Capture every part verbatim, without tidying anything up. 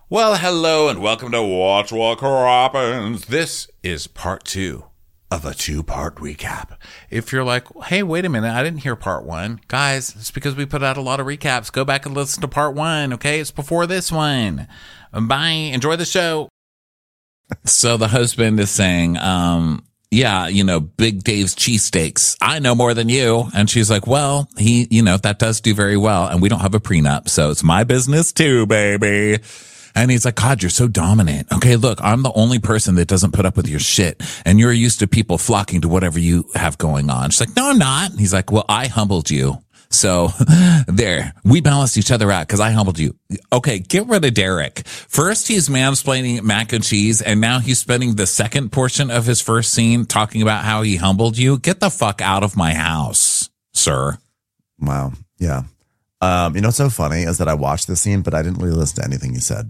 Well, hello and welcome to Watch What Crappens. This is part two of a two-part recap. If you're like, hey, wait a minute, I didn't hear part one. Guys, it's because we put out a lot of recaps. Go back and listen to part one, okay? It's before this one. Bye. Enjoy the show. So the husband is saying, um, yeah, you know, Big Dave's cheesesteaks. I know more than you. And she's like, well, he, you know, that does do very well. And we don't have a prenup. So it's my business too, baby. And he's like, God, you're so dominant. Okay, look, I'm the only person that doesn't put up with your shit. And you're used to people flocking to whatever you have going on. She's like, no, I'm not. He's like, well, I humbled you. So there, we balanced each other out because I humbled you. Okay, get rid of Derek. First, he's mansplaining mac and cheese, and now he's spending the second portion of his first scene talking about how he humbled you. Get the fuck out of my house, sir. Wow. Yeah. Um, you know what's so funny is that I watched this scene, but I didn't really listen to anything he said.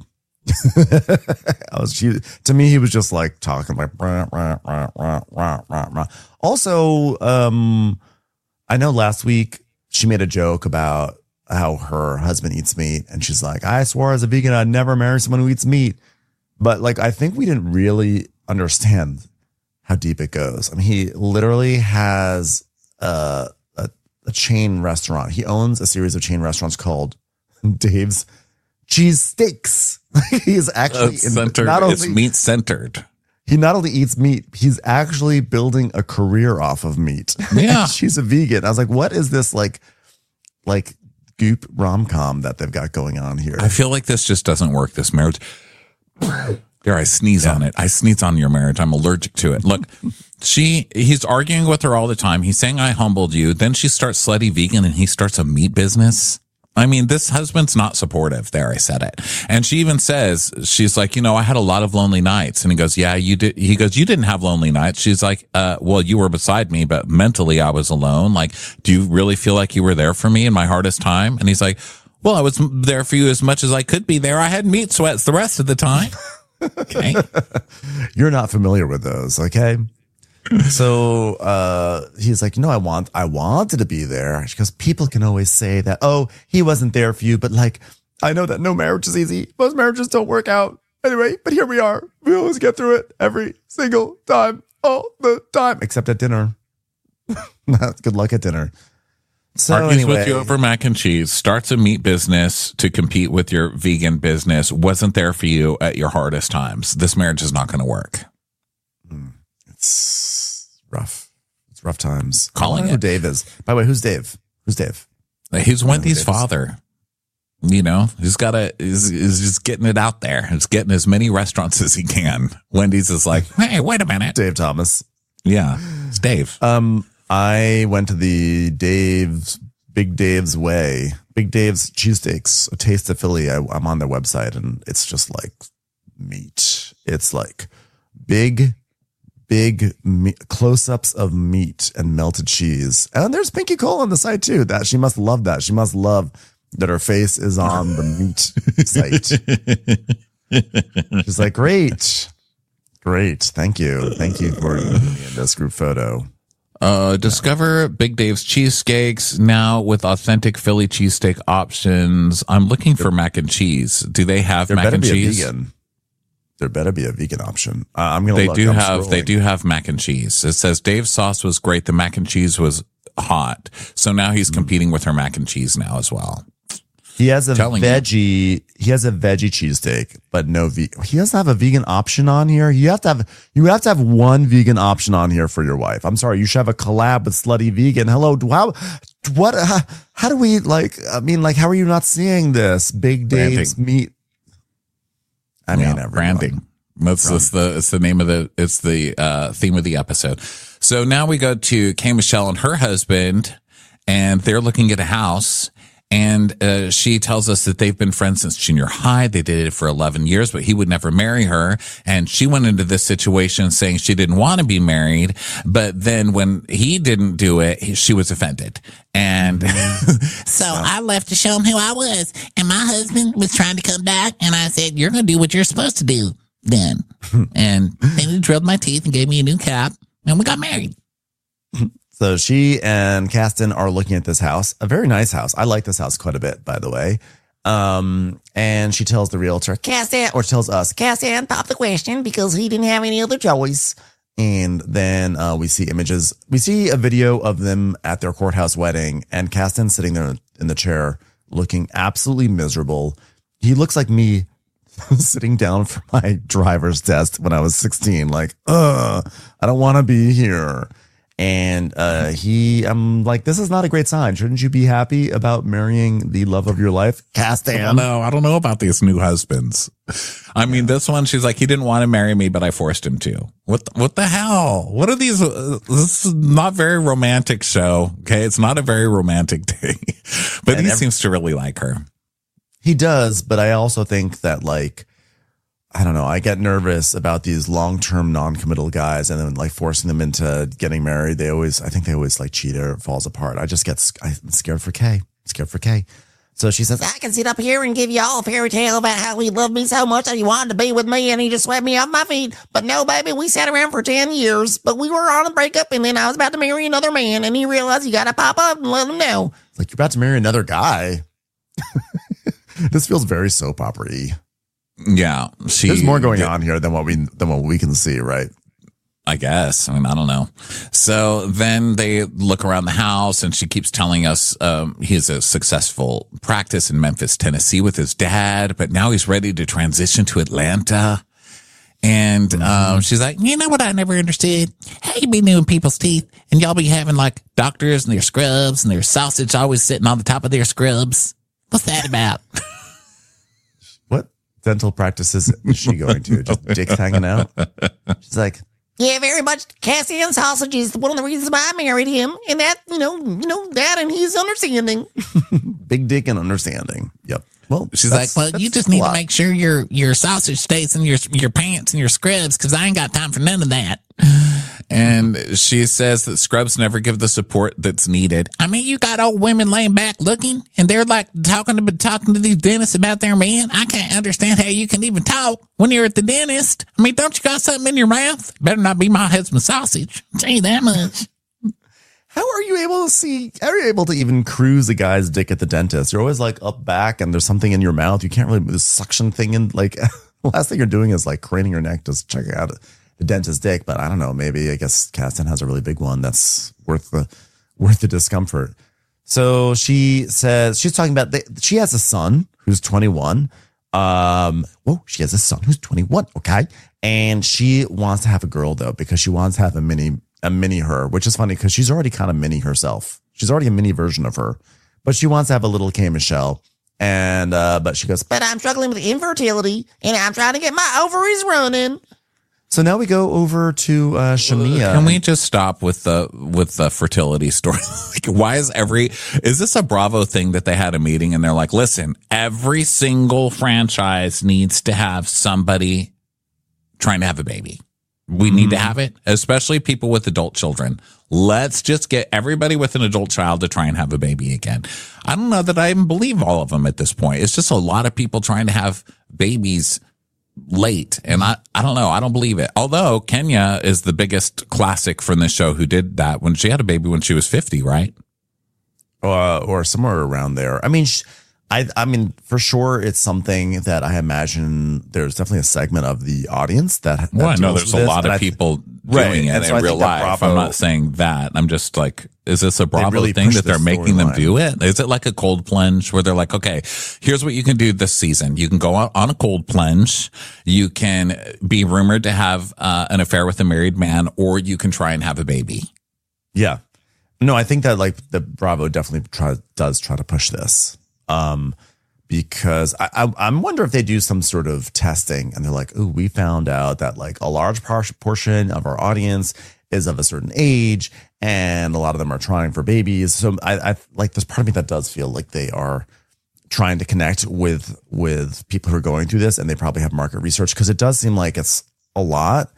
I was she, to me, he was just like talking like rah, rah, rah, rah, rah, rah, rah. Also, um, I know last week she made a joke about how her husband eats meat, and she's like, I swore as a vegan I'd never marry someone who eats meat. But like, I think we didn't really understand how deep it goes. I mean, he literally has a, a, a chain restaurant. He owns a series of chain restaurants called Dave's Cheese Steaks. He is actually it's centered. Not only, it's meat centered. He not only eats meat, he's actually building a career off of meat. Yeah. She's a vegan. I was like, what is this like, like goop rom-com that they've got going on here? I feel like this just doesn't work, this marriage. There, I sneeze yeah. on it. I sneeze on your marriage. I'm allergic to it. Look, she, he's arguing with her all the time. He's saying, I humbled you. Then she starts slutty vegan and he starts a meat business. I mean, this husband's not supportive. There, I said it. And she even says, she's like, you know, I had a lot of lonely nights. And he goes, yeah, you did. He goes, you didn't have lonely nights. She's like, uh, well, you were beside me, but mentally I was alone. Like, do you really feel like you were there for me in my hardest time? And he's like, well, I was there for you as much as I could be there. I had meat sweats the rest of the time. Okay. You're not familiar with those. Okay. So uh, he's like, you know, I want, I wanted to be there because people can always say that, oh, he wasn't there for you. But like, I know that no marriage is easy. Most marriages don't work out anyway. But here we are. We always get through it every single time, all the time, except at dinner. Good luck at dinner. So Argues anyway, with you over mac and cheese, starts a meat business to compete with your vegan business, wasn't there for you at your hardest times. This marriage is not going to work. It's rough. It's rough times. Calling it. Who Dave is. By the way, who's Dave? Who's Dave? He's Wendy's father. You know, he's got to, he's, he's just getting it out there. He's getting as many restaurants as he can. Wendy's is like, hey, wait a minute. Dave Thomas. Yeah, it's Dave. Um, I went to the Dave's, Big Dave's Way, Big Dave's Cheesesteaks, A Taste of Philly. I, I'm on their website and it's just like meat. It's like big Big meat, close-ups of meat and melted cheese. And there's Pinky Cole on the site too. That she must love that. She must love that her face is on the meat site. She's like, great. Great. Thank you. Thank you for being in this group photo. Uh, discover yeah. Big Dave's cheesesteaks now with authentic Philly cheesesteak options. I'm looking for mac and cheese. Do they have there mac and be cheese? A vegan. There better be a vegan option. Uh, I'm gonna. They look. do I'm have. scrolling. They do have mac and cheese. It says Dave's sauce was great. The mac and cheese was hot. So now he's competing with her mac and cheese now as well. He has a Telling veggie. You. He has a veggie cheesesteak, but no ve- He doesn't have a vegan option on here. You have to have. You have to have one vegan option on here for your wife. I'm sorry. You should have a collab with Slutty Vegan. Hello. How? What? How, how do we like? I mean, like, how are you not seeing this? Big Dave's Branding. meat. I mean, yeah, everyone. branding. That's, that's the it's the name of the it's the uh, theme of the episode. So now we go to K. Michelle and her husband, and they're looking at a house. And uh, she tells us that they've been friends since junior high. They did it for eleven years, but he would never marry her. And she went into this situation saying she didn't want to be married. But then when he didn't do it, he, she was offended. And so I left to show him who I was. And my husband was trying to come back. And I said, you're going to do what you're supposed to do then. And then he drilled my teeth and gave me a new cap. And we got married. So she and Kasten are looking at this house, a very nice house. I like this house quite a bit, by the way. Um, and she tells the realtor, Cass-Ann, or tells us, Cass-Ann popped the question because he didn't have any other choice. And then uh, we see images. We see a video of them at their courthouse wedding, and Cass-Ann sitting there in the chair looking absolutely miserable. He looks like me sitting down for my driver's test when I was sixteen. Like, ugh, I don't want to be here. And uh, he, I'm like, this is not a great sign. Shouldn't you be happy about marrying the love of your life, Cass-Ann? No, I don't know about these new husbands. I mean, this one, she's like, he didn't want to marry me, but I forced him to. What the, what the hell? What are these? Uh, this is not very romantic show. Okay. It's not a very romantic day, but And he every- seems to really like her. He does, but I also think that, like, I don't know, I get nervous about these long-term non-committal guys and then like forcing them into getting married. They always, I think they always like cheat or it falls apart. I just get, I'm scared for Kay. Scared for Kay. So she says, I can sit up here and give you all a fairy tale about how he loved me so much that he wanted to be with me and he just swept me off my feet. But no, baby, we sat around for ten years, but we were on a breakup and then I was about to marry another man and he realized you got to pop up and let him know. It's like, you're about to marry another guy. This feels very soap opera-y. Yeah. She, There's more going on here than what we than what we can see, right? I guess. I mean, I don't know. So then they look around the house and she keeps telling us um, he has a successful practice in Memphis, Tennessee with his dad, but now he's ready to transition to Atlanta. And Mm-hmm. um, she's like, you know what I never understood? How you be doing people's teeth and y'all be having like doctors and their scrubs and their sausage always sitting on the top of their scrubs. What's that about? What dental practices is she going to? Just dicks hanging out? She's like, yeah, very much. Cass-Ann sausage is one of the reasons why I married him, and that, you know, you know that, and he's understanding. Big dick and understanding. Yep. Well, She's like, well, you just need to make sure your your sausage stays in your your pants and your scrubs because I ain't got time for none of that. And she says that scrubs never give the support that's needed. I mean, you got old women laying back looking, and they're like talking to talking to these dentists about their man. I can't understand how you can even talk when you're at the dentist. I mean, don't you got something in your mouth? Better not be my husband's sausage. I'll tell you that much. How are you able to see? How are you able to even cruise a guy's dick at the dentist? You're always like up back, and there's something in your mouth. You can't really this suction thing, and like the last thing you're doing is like craning your neck to check out the dentist's dick. But I don't know. Maybe I guess Cass-Ann has a really big one that's worth the worth the discomfort. So she says she's talking about. The, she has a son who's twenty-one. Um, whoa, she has a son who's twenty-one. Okay, and she wants to have a girl though because she wants to have a mini. a mini her, which is funny because she's already kind of mini herself. She's already a mini version of her, but she wants to have a little K Michelle. And, uh, but she goes, but I'm struggling with infertility and I'm trying to get my ovaries running. So now we go over to, uh, Shamia. Can we just stop with the, with the fertility story? Like, why is every, is this a Bravo thing that they had a meeting and they're like, listen, every single franchise needs to have somebody trying to have a baby. We need to have it, especially people with adult children. Let's just get everybody with an adult child to try and have a baby again. I don't know that I even believe all of them at this point. It's just a lot of people trying to have babies late. And I, I don't know. I don't believe it. Although Kenya is the biggest classic from this show who did that when she had a baby when she was fifty, right? Uh, or somewhere around there. I mean, sh- I, I mean, for sure, it's something that I imagine there's definitely a segment of the audience that. that Well, I know deals there's with a this, lot and of I th- people Right, doing and it so I in real think that life. Bravo- I'm not saying that. I'm just like, is this a Bravo really thing pushed that they're this making them storyline. do it? Is it like a cold plunge where they're like, okay, here's what you can do this season. You can go on, on a cold plunge. You can be rumored to have uh, an affair with a married man, or you can try and have a baby. Yeah. No, I think that like the Bravo definitely try, does try to push this. Um, because I, I, I'm wonder if they do some sort of testing and they're like, oh, we found out that like a large par- portion of our audience is of a certain age and a lot of them are trying for babies. So I, I like there's part of me that does feel like they are trying to connect with, with people who are going through this and they probably have market research because it does seem like it's a lot.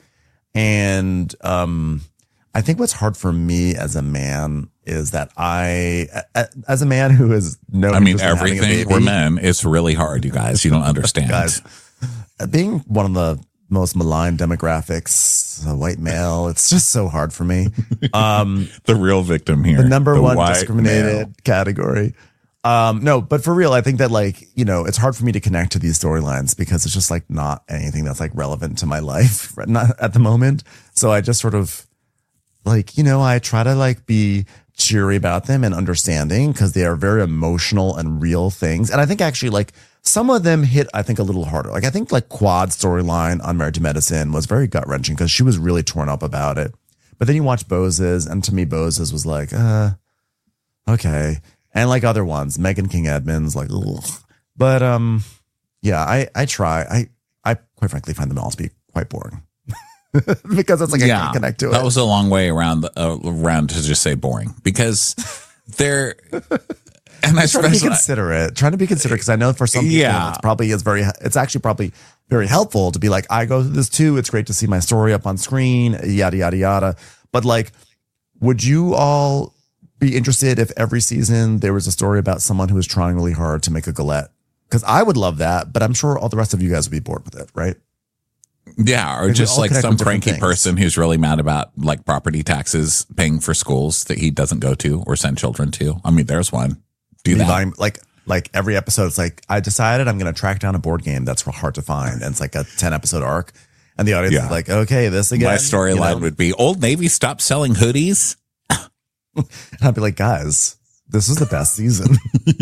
And, um, I think what's hard for me as a man is that I, as a man who is no, I mean, interest in having a everything baby, we're men. It's really hard, you guys. You don't understand. guys, being one of the most maligned demographics, a white male, it's just so hard for me. Um, The real victim here. the number the one white discriminated male. category. Um, no, but for real, I think that like, you know, it's hard for me to connect to these storylines because it's just like not anything that's like relevant to my life not at the moment. So I just sort of like, you know, I try to like be cheery about them and understanding because they are very emotional and real things. And I think actually like some of them hit, I think, a little harder. Like I think like Quad's storyline on Married to Medicine was very gut wrenching because she was really torn up about it. But then you watch Bose's, and to me, Bose's was like, uh, okay. And like other ones, Megan King Edmonds, like, ugh. But um, yeah, I I try. I I quite frankly find them all to be quite boring because it's like yeah, I can't connect to it. That was a long way around uh, around to just say boring because they're and I try to be considerate, trying to be considerate because I know for some people yeah. it's probably is very. It's actually probably very helpful to be like, I go through this too. It's great to see my story up on screen, yada yada yada. But like, would you all be interested if every season there was a story about someone who was trying really hard to make a galette? Because I would love that, but I'm sure all the rest of you guys would be bored with it, right? Yeah, or like just like some cranky things. person who's really mad about like property taxes paying for schools that he doesn't go to or send children to. I mean, there's one. Do that. Buying, like like every episode, it's like, I decided I'm going to track down a board game that's hard to find. And it's like a ten episode arc. And the audience yeah. is like, okay, this again. My storyline you know? would be Old Navy stopped selling hoodies. And I'd be like, guys, this was the best season.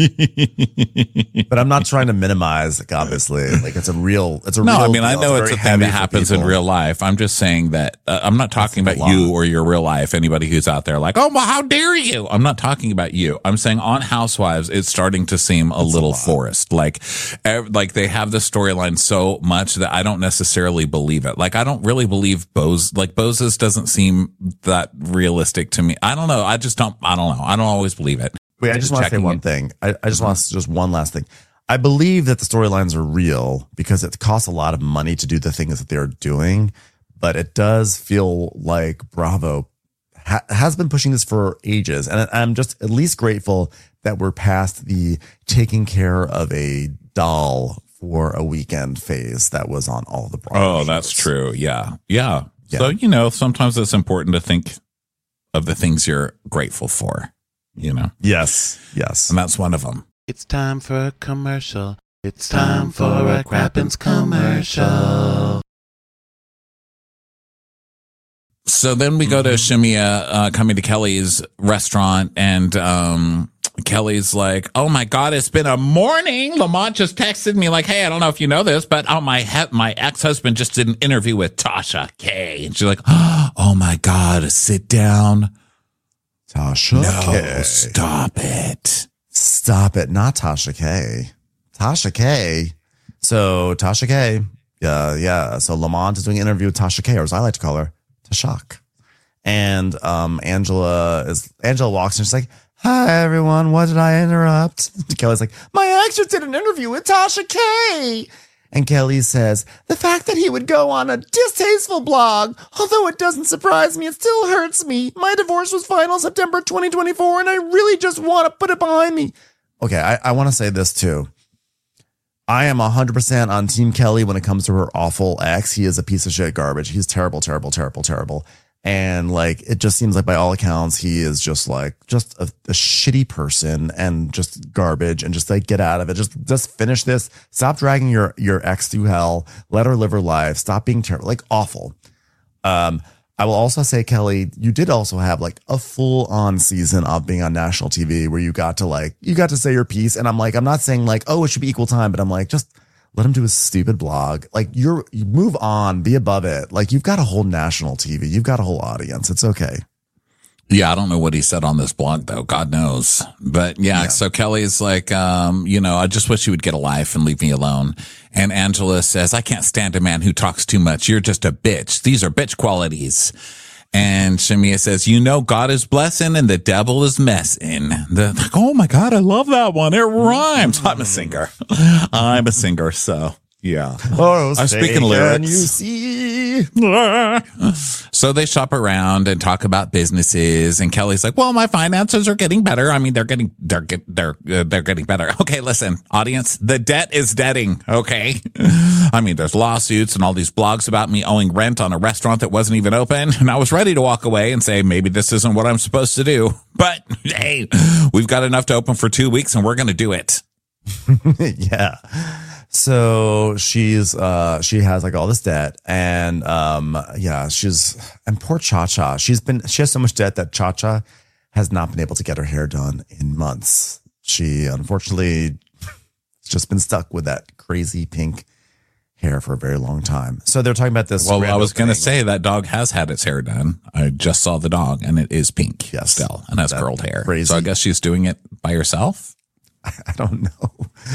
But I'm not trying to minimize, like, obviously. Like, it's a real, it's a no, real. No, I mean, deal. I know it's, it's a thing that happens in real life. I'm just saying that, uh, I'm not talking That's about you or your real life. Anybody who's out there like, oh, well, how dare you? I'm not talking about you. I'm saying on Housewives, it's starting to seem a That's little a forced. Like, ev- like they have the storyline so much that I don't necessarily believe it. Like, I don't really believe Bose, like Bose's doesn't seem that realistic to me. I don't know. I just don't, I don't know. I don't always believe it. Wait, I just want to say one it. thing. I, I just want to just one last thing. I believe that the storylines are real because it costs a lot of money to do the things that they're doing, but it does feel like Bravo ha- has been pushing this for ages. And I'm just at least grateful that we're past the taking care of a doll for a weekend phase that was on all the Bravo Oh, shows. That's true. Yeah. yeah. Yeah. So, you know, sometimes it's important to think of the things you're grateful for. You know? Yes. Yes. And that's one of them. It's time for a commercial. It's time for a Crappens commercial. So then we go to Shemia uh, coming to Kelly's restaurant, and um, Kelly's like, oh my God, it's been a morning. Lamont just texted me like, hey, I don't know if you know this, but oh, my he- my ex-husband just did an interview with Tasha K. And she's like, oh my God, sit down. Tasha no, K. Stop it. Stop it. Not Tasha K. Tasha K. So Tasha K. Yeah, yeah. So Lamont is doing an interview with Tasha K, or as I like to call her, Tashak. And um, Angela is Angela walks and she's like, hi everyone, what did I interrupt? Kelly's like, my ex just did an interview with Tasha K. And Kelly says, the fact that he would go on a distasteful blog, although it doesn't surprise me, it still hurts me. My divorce was final September twenty twenty-four, and I really just want to put it behind me. Okay, I, I want to say this too. I am one hundred percent on Team Kelly when it comes to her awful ex. He is a piece of shit garbage. He's terrible, terrible, terrible, terrible. And like, it just seems like by all accounts, he is just like, just a, a shitty person and just garbage and just like, get out of it. Just, just finish this. Stop dragging your, your ex through hell. Let her live her life. Stop being terrible, like awful. Um, I will also say, Kelly, you did also have like a full on season of being on national T V where you got to like, you got to say your piece. And I'm like, I'm not saying like, oh, it should be equal time, but I'm like, just let him do his stupid blog. Like you're, you move on, be above it. Like you've got a whole national T V. You've got a whole audience. It's okay. Yeah, I don't know what he said on this blog though. God knows. But yeah, yeah. So Kelly's like, um, you know, I just wish you would get a life and leave me alone. And Angela says, I can't stand a man who talks too much. You're just a bitch. These are bitch qualities. And Shemia says, you know, God is blessing and the devil is messing. The, like, oh my God, I love that one. It rhymes. I'm a singer. I'm a singer. So yeah. Oh, I'm speaking lyrics. You see. Kelly. So they shop around and talk about businesses, and Kelly's like, well, my finances are getting better. I mean, they're getting, they're, get, they're, uh, they're getting better. Okay, listen, audience, the debt is deading. Okay. I mean, there's lawsuits and all these blogs about me owing rent on a restaurant that wasn't even open. And I was ready to walk away and say, maybe this isn't what I'm supposed to do. But hey, we've got enough to open for two weeks and we're going to do it. Yeah. So she's, uh, she has like all this debt, and, um, yeah, she's, and poor Cha-Cha, she's been, she has so much debt that Cha-Cha has not been able to get her hair done in months. She unfortunately has just been stuck with that crazy pink hair for a very long time. So they're talking about this. Well, I was going to say that dog has had its hair done. I just saw the dog and it is pink. Yes. Still, and has curled hair. Crazy. So I guess she's doing it by herself. I don't know.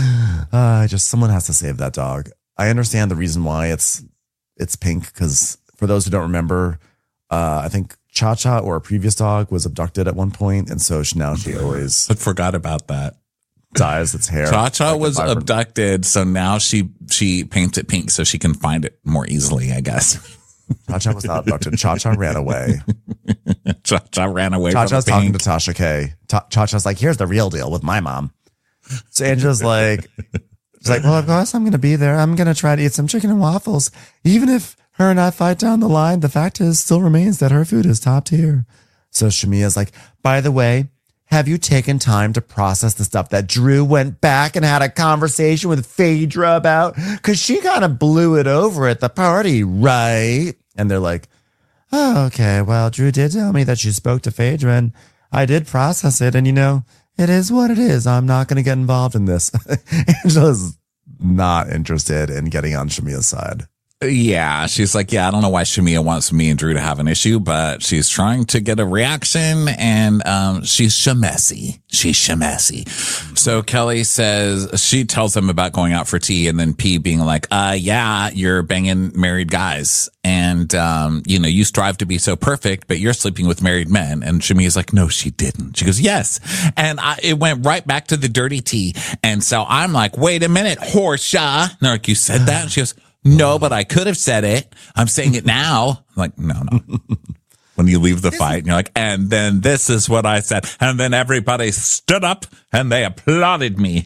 Uh, just someone has to save that dog. I understand the reason why it's it's pink, because for those who don't remember, uh, I think Cha-Cha, or a previous dog, was abducted at one point, and so she, now she always I forgot about that. dyes its hair. Cha-Cha like was vibrant- abducted, so now she she paints it pink so she can find it more easily, I guess. Cha-Cha was not abducted. Cha-Cha ran away. Cha-Cha ran away Cha-Cha's from talking pink. to Tasha K. Ta- Cha-Cha's like, here's the real deal with my mom. So Angela's like, she's like, well, of course I'm going to be there. I'm going to try to eat some chicken and waffles. Even if her and I fight down the line, the fact is still remains that her food is top tier. So Shamia's like, by the way, have you taken time to process the stuff that Drew went back and had a conversation with Phaedra about? Because she kind of blew it over at the party, right? And they're like, oh, okay, well, Drew did tell me that she spoke to Phaedra, and I did process it. And, you know, it is what it is. I'm not going to get involved in this. Angela's not interested in getting on Shamia's side. Yeah, she's like, yeah, I don't know why Shamia wants me and Drew to have an issue, but she's trying to get a reaction, and um, she's shamessy. She's shamessy. So Kelly says, she tells them about going out for tea, and then P being like, uh, yeah, you're banging married guys. And, um, you know, you strive to be so perfect, but you're sleeping with married men. And Shamia's like, no, she didn't. She goes, yes. And I, it went right back to the dirty tea. And so I'm like, wait a minute, Horsha. And they're like, you said that? And she goes, no, but I could have said it. I'm saying it now. I'm like, no, no. When you leave the fight, and you're like, and then this is what I said. And then everybody stood up and they applauded me.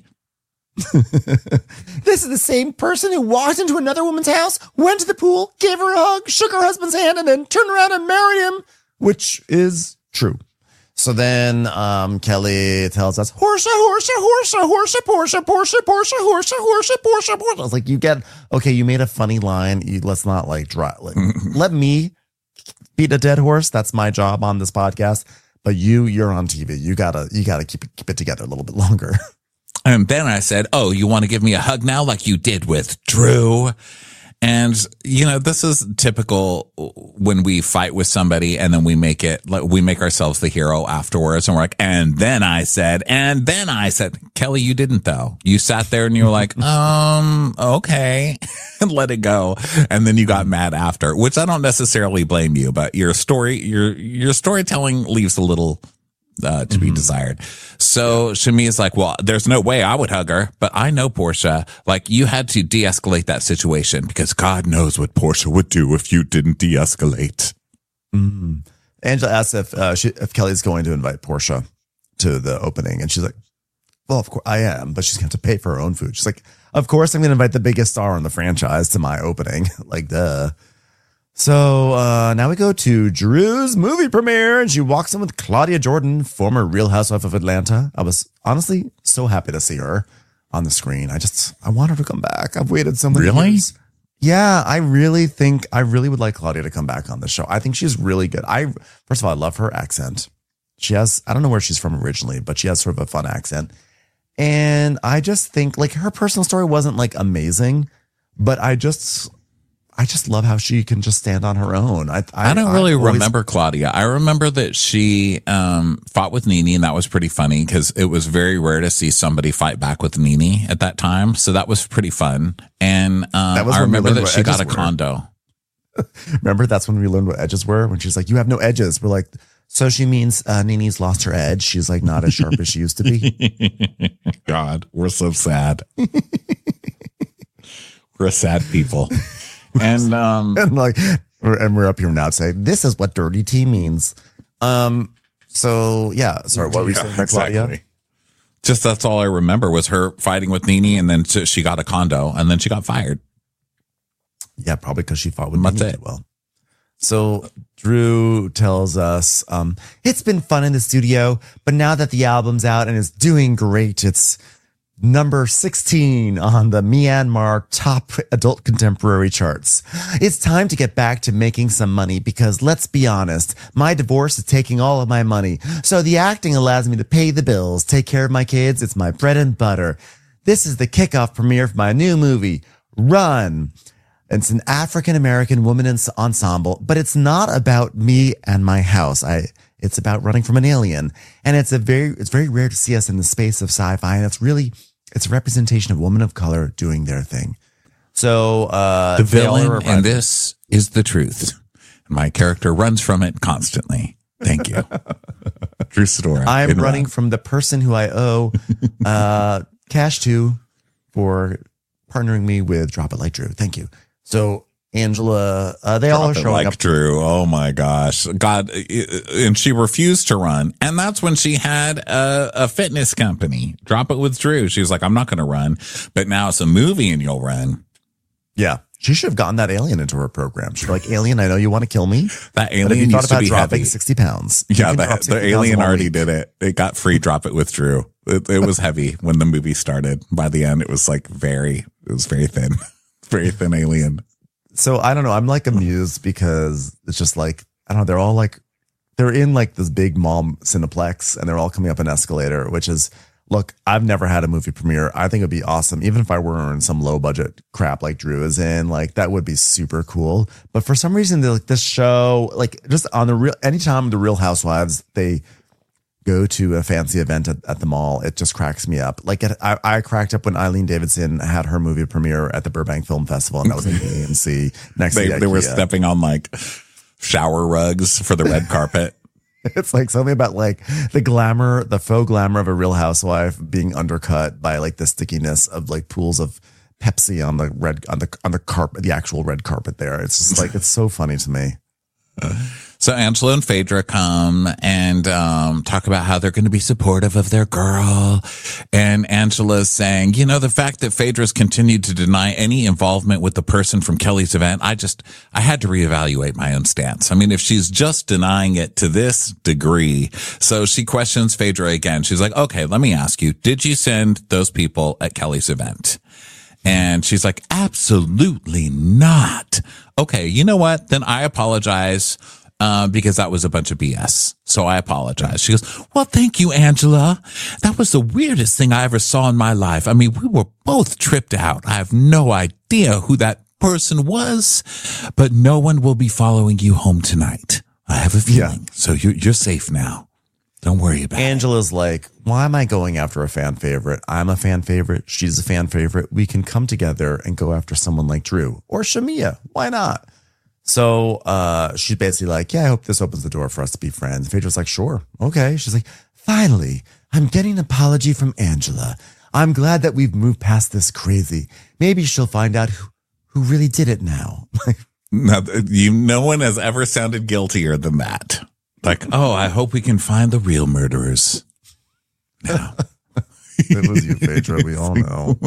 This is the same person who walked into another woman's house, went to the pool, gave her a hug, shook her husband's hand, and then turned around and married him, which is true. So then um, Kelly tells us, Horsha, Horsha, Horsha, Horsha, Porsche, Porsche, Porsche, Horsha, Horsha, Porsche, Porsche. I was like, you get, okay, you made a funny line. You, let's not like, dry, like let me beat a dead horse. That's my job on this podcast. But you, you're on T V. You gotta, you gotta keep it, keep it together a little bit longer. And then I said, oh, you want to give me a hug now like you did with Drew? And, you know, this is typical when we fight with somebody and then we make it, like, we make ourselves the hero afterwards. And we're like, and then I said, and then I said, Kelly, you didn't though. You sat there and you were like, um, okay, and let it go. And then you got mad after, which I don't necessarily blame you, but your story, your, your storytelling leaves a little Uh, to be desired. So Shami is like, well, there's no way I would hug her, but I know Portia, like you had to de-escalate that situation because God knows what Portia would do if you didn't de-escalate. Mm. Angela asks if uh, she, if Kelly's going to invite Portia to the opening, and she's like, well, of course I am, but she's going to pay for her own food. She's like, of course I'm going to invite the biggest star in the franchise to my opening. Like, duh. So uh, now we go to Drew's movie premiere, and she walks in with Claudia Jordan, former Real Housewife of Atlanta. I was honestly so happy to see her on the screen. I just, I want her to come back. I've waited so many Really? years. Yeah, I really think, I really would like Claudia to come back on the show. I think she's really good. I, first of all, I love her accent. She has, I don't know where she's from originally, but she has sort of a fun accent. And I just think like her personal story wasn't like amazing, but I just, I just love how she can just stand on her own. I I, I don't really I always, remember Claudia. I remember that she um, fought with Nene, and that was pretty funny because it was very rare to see somebody fight back with Nene at that time. So that was pretty fun. And um, was I when we remember learned that what she got a edges were. condo. Remember, that's when we learned what edges were. When she's like, "You have no edges." We're like, so she means uh, Nene's lost her edge. She's like not as sharp as she used to be. God, we're so sad. We're sad people. And um, And like And we're up here now saying, this is what dirty tea means. Um. So, yeah. Sorry, what were you Yeah, saying about Claudia? exactly. Just that's all I remember was her fighting with Nene, and then she got a condo, and then she got fired. Yeah, probably because she fought with That's Nene it. too well. So Drew tells us, um, it's been fun in the studio, but now that the album's out and it's doing great, it's number sixteen on the Myanmar top adult contemporary charts. It's time to get back to making some money because let's be honest, my divorce is taking all of my money. So the acting allows me to pay the bills, take care of my kids. It's my bread and butter. This is the kickoff premiere for my new movie, Run. It's an African-American woman ensemble, but it's not about me and my house. I, it's about running from an alien. And it's a very, it's very rare to see us in the space of sci-fi. And it's really, it's a representation of women of color doing their thing. So, uh, The they all villain are- in this is the truth. My character runs from it constantly. Thank you. True story. I'm In running Run. from the person who I owe, uh, cash to for partnering me with Drop It Like Drew. Thank you. So Angela, uh, they all are Drop it showing like up. Drew. Oh my gosh. God. And she refused to run. And that's when she had a, a fitness company. Drop It with Drew. She was like, I'm not going to run, but now it's a movie and you'll run. Yeah. She should have gotten that alien into her program. She's like, alien, I know you want to kill me. That But if alien you thought used to about be dropping heavy. sixty pounds. you Yeah, can the, drop the sixty pounds alien in one already week. did it. It got free Drop It with Drew. It, it was heavy when the movie started. By the end, it was like very, it was very thin, very thin alien. So I don't know. I'm like amused because it's just like, I don't know. They're all like, they're in like this big mall Cineplex and they're all coming up an escalator, which is, look, I've never had a movie premiere. I think it'd be awesome. Even if I were in some low budget crap like Drew is in, like that would be super cool. But for some reason, they're like this show, like just on the real, anytime the Real Housewives, they go to a fancy event at, at the mall, it just cracks me up. Like it, I, I cracked up when Eileen Davidson had her movie premiere at the Burbank Film Festival, and that was in the A M C next They, to the they were IKEA. stepping on like shower rugs for the red carpet. It's like something about like the glamour, the faux glamour of a Real Housewife being undercut by like the stickiness of like pools of Pepsi on the red on the on the carpet, the actual red carpet there. It's just like it's so funny to me. So Angela and Phaedra come and um, talk about how they're going to be supportive of their girl. And Angela's saying, you know, the fact that Phaedra's continued to deny any involvement with the person from Kelly's event, I just, I had to reevaluate my own stance. I mean, if she's just denying it to this degree. So she questions Phaedra again. She's like, okay, let me ask you, did you send those people at Kelly's event? And she's like, absolutely not. Okay, you know what? Then I apologize uh, because that was a bunch of B S. So I apologize. She goes, well, thank you, Angela. That was the weirdest thing I ever saw in my life. I mean, we were both tripped out. I have no idea who that person was, but no one will be following you home tonight. I have a feeling. Yeah. So you're, you're safe now. Don't worry about it. Angela's like, why am I going after a fan favorite? I'm a fan favorite. She's a fan favorite. We can come together and go after someone like Drew or Shamia. Why not? So uh, she's basically like, yeah, I hope this opens the door for us to be friends. Phaedra's like, sure. Okay. She's like, finally, I'm getting an apology from Angela. I'm glad that we've moved past this crazy. Maybe she'll find out who, who really did it now. No, you, no one has ever sounded guiltier than that. Like, oh, I hope we can find the real murderers. No. It was you, Phaedra. We all know.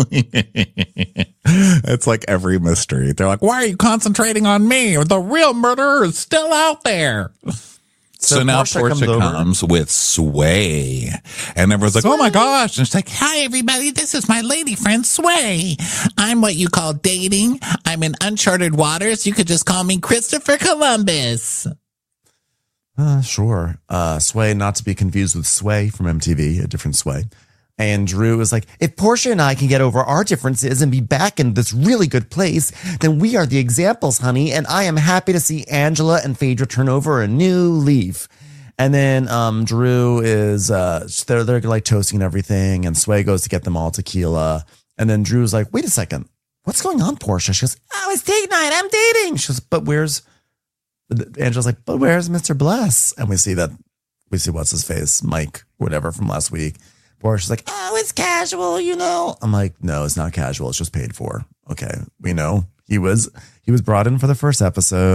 It's like every mystery. They're like, why are you concentrating on me? The real murderer is still out there. So, So now Portia Portia comes comes, over. with Sway. And everyone's like, oh my gosh. And she's like, Hi, everybody. This is my lady friend, Sway. I'm what you call dating. I'm in uncharted waters. You could just call me Christopher Columbus. Uh, sure. Uh, Sway, not to be confused with Sway from M T V, a different Sway. And Drew is like, if Portia and I can get over our differences and be back in this really good place, then we are the examples, honey. And I am happy to see Angela and Phaedra turn over a new leaf. And then um, Drew is, uh, they're, they're like toasting and everything. And Sway goes to get them all tequila. And then Drew's like, wait a second. What's going on, Portia? She goes, oh, it's date night. I'm dating. She goes, but where's, Angela's like, but where's Mister Bless? And we see that, we see what's his face, Mike, whatever from last week. Portia's like, oh, it's casual, you know. I'm like, no, it's not casual. It's just paid for. Okay, we know he was he was brought in for the first episode.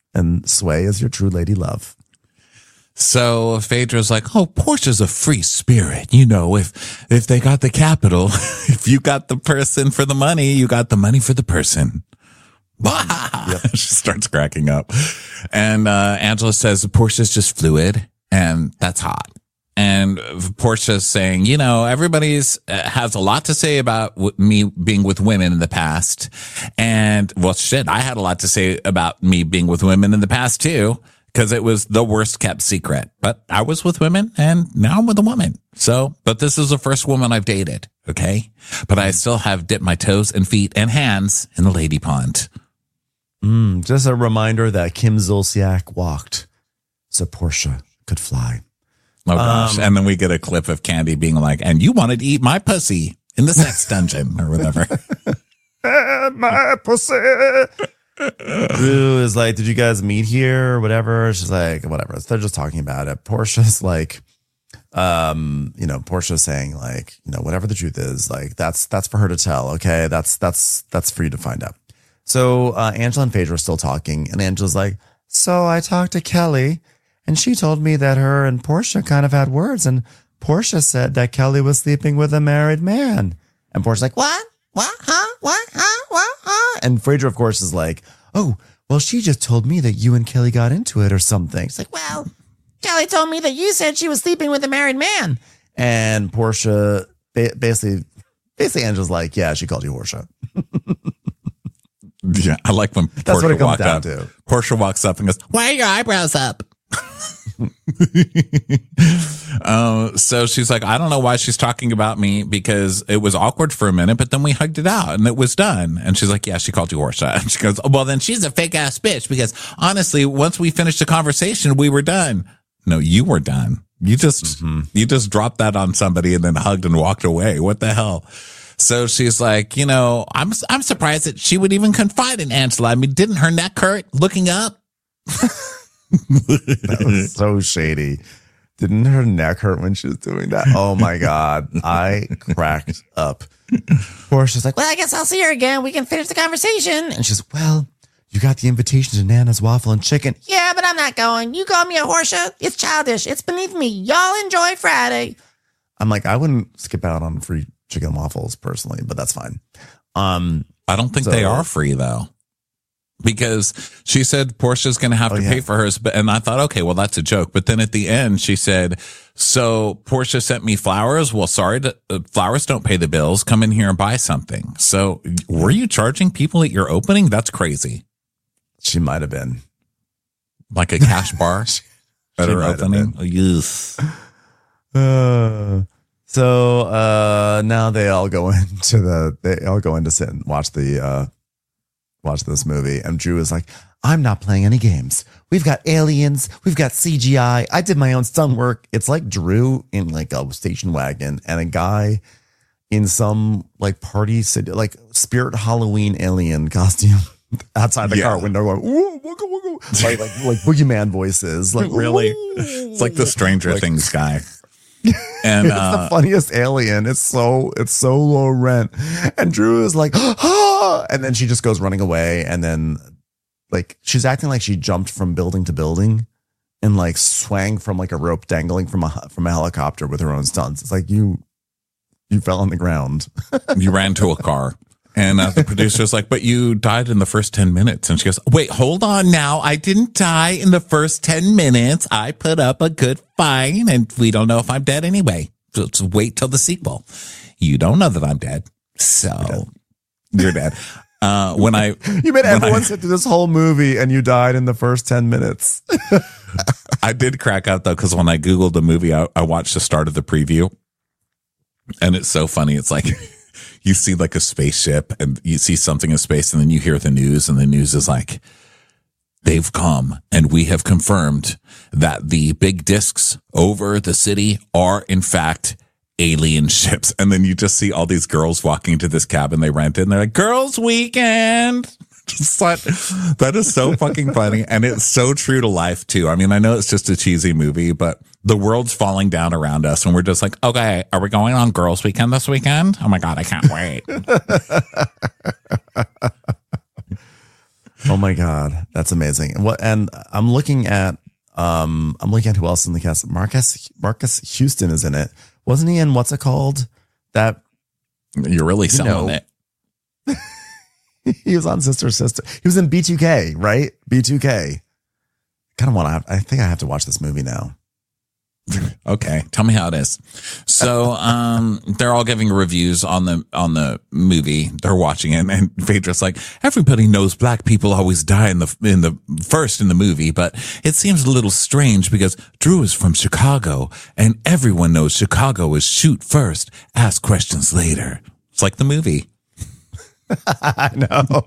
and Sway is your true lady love. So Phaedra's like, oh, Portia's a free spirit. You know, if if they got the capital, if you got the person for the money, you got the money for the person. Yep. She starts cracking up. And uh, Angela says Portia's just fluid, and that's hot. And Portia's saying, you know, everybody's uh, has a lot to say about w- me being with women in the past. And, well, shit, I had a lot to say about me being with women in the past, too. Because it was the worst kept secret. But I was with women and now I'm with a woman. So, but this is the first woman I've dated. Okay. But I still have dipped my toes and feet and hands in the lady pond. Mm, just a reminder that Kim Zolciak walked so Portia could fly. Oh gosh. Um, and then we get a clip of Candy being like, and you wanted to eat my pussy in the sex dungeon or whatever. My pussy. Drew is like, did you guys meet here or whatever? She's like, whatever. So they're just talking about it. Portia's like, um, you know, Portia's saying like, you know, whatever the truth is, like that's that's for her to tell. Okay, that's that's that's for you to find out. So uh, Angela and Phaedra are still talking, and Angela's like, so I talked to Kelly, and she told me that her and Portia kind of had words, and Portia said that Kelly was sleeping with a married man, and Portia's like, what? What? Huh? What? Huh? What? Huh? And Phaedra, of course, is like, oh, well, she just told me that you and Kelly got into it or something. It's like, well, Kelly told me that you said she was sleeping with a married man. And Portia, ba- basically, basically, Angela's like, yeah, she called you Portia. Yeah, I like when Portia That's what it comes down up. to. Portia walks up and goes, Why are your eyebrows up? uh, so she's like, I don't know why she's talking about me because it was awkward for a minute, but then we hugged it out and it was done. And she's like, yeah, she called you Portia. And she goes, oh, well, then she's a fake ass bitch because honestly, once we finished the conversation, we were done. No, you were done. You just, mm-hmm. you just dropped that on somebody and then hugged and walked away. What the hell? So she's like, you know, I'm, I'm surprised that she would even confide in Angela. I mean, didn't her neck hurt looking up? That was so shady. Didn't her neck hurt when she was doing that? Oh my God. I cracked up. Portia's like, well, I guess I'll see her again. We can finish the conversation. And she's, well, you got the invitation to Nana's Waffle and Chicken. Yeah, but I'm not going. You call me a Portia. It's childish. It's beneath me. Y'all enjoy Friday. I'm like, I wouldn't skip out on free chicken and waffles personally, but that's fine. Um, I don't think so, they are free though. Because she said Portia's going to have oh, to yeah. pay for hers. But, and I thought, okay, well, that's a joke. But then at the end, she said, so Portia sent me flowers. Well, sorry, to, uh, flowers don't pay the bills. Come in here and buy something. So were you charging people at your opening? That's crazy. She might have been. Like a cash bar she, at she her opening? Oh, yes. Uh, so uh, now they all go into the, they all go in to sit and watch the, uh, watch this movie, and Drew is like, I'm not playing any games. We've got aliens, we've got C G I, I did my own stunt work. It's like Drew in like a station wagon and a guy in some like party city, like spirit Halloween alien costume outside the yeah. car window going, ooh, wooga, wooga. like like like boogeyman voices, like really ooh. It's like the Stranger like, Things guy. And it's uh, the funniest alien. It's so it's so low rent. And Drew is like, ah! And then she just goes running away. And then like she's acting like she jumped from building to building and like swang from like a rope dangling from a from a helicopter with her own stunts. It's like you you fell on the ground. You ran to a car. And uh, the producer's like, but you died in the first ten minutes. And she goes, wait, hold on now. I didn't die in the first ten minutes. I put up a good fight and we don't know if I'm dead anyway. So let's wait till the sequel. You don't know that I'm dead. So you're dead. Uh, when I, you made everyone I, sit through this whole movie and you died in the first ten minutes. I did crack up though, because when I Googled the movie, I, I watched the start of the preview and it's so funny. It's like, you see like a spaceship and you see something in space and then you hear the news and the news is like, they've come and we have confirmed that the big discs over the city are in fact alien ships. And then you just see all these girls walking into this cabin they rented and they're like, girls weekend. Just like, that is so fucking funny. And it's so true to life too. I mean, I know it's just a cheesy movie, but the world's falling down around us and we're just like, okay, are we going on girls weekend this weekend? Oh my God, I can't wait. Oh my God. That's amazing. And what, and I'm looking at, um, I'm looking at who else in the cast. Marcus, Marcus Houston is in it. Wasn't he in, what's it called? That, You're really selling know. it. he was on Sister Sister. He was in B two K, right? B two K. Kind of want to, I think I have to watch this movie now. Okay, tell me how it is. So, um, they're all giving reviews on the on the movie. They're watching it, and Phaedra's like, "Everybody knows black people always die in the in the first in the movie, but it seems a little strange because Drew is from Chicago, and everyone knows Chicago is shoot first, ask questions later." It's like the movie. I know.